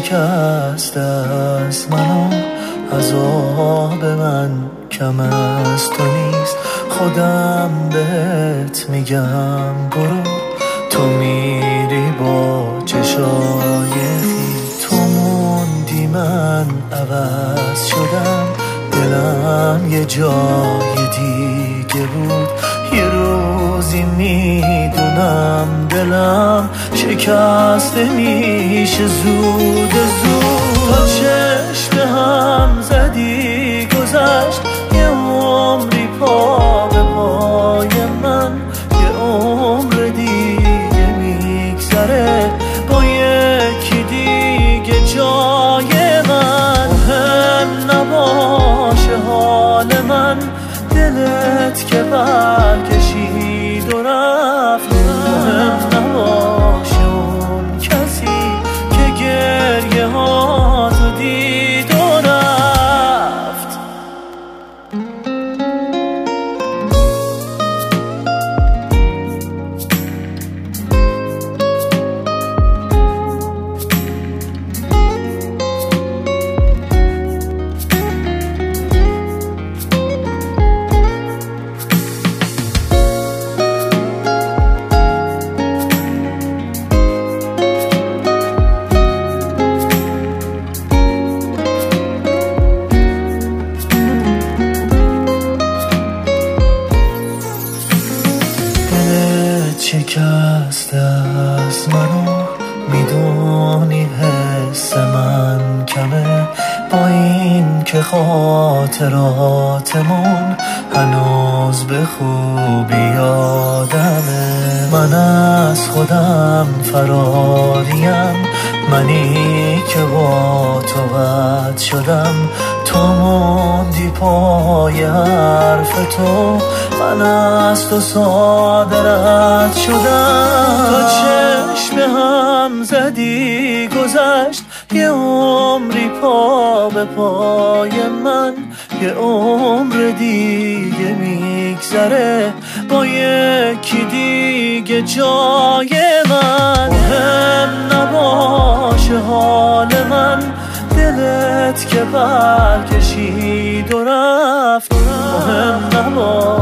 شکست از منو عذاب من کم از تو نیست. خودم بهت میگم برو، تو میری با چشای خیس. تو موندی من عوض شدم، دلم یه جای دیگه بود. یه روزی میدونم دلم شکسته میشه زود زود. تا چشم هم زدی گذشت یه عمری پا به پای من، یه عمر دیگه میگذره با یکی دیگه جای من. مهم نباشه حال من، دلت که برکشید و رفت. مهم نباشه اون کسی که گریه ها تو دید و رفت. شکست از منو میدونی حس من کمه، با این که خاطراتمون هنوز به خوبی یادمه. من از خودم فراریم، منی که با تو بد شدم. تو موندی پای حرف تو، من از تو ساده رد شدم. تا چشم هم زدی گذشت یه عمری پا به پای من، یه عمر دیگه میگذره با یکی دیگه جای من. مهم نباشه حال من، دلت که برکشید و رفت. مهم نباشه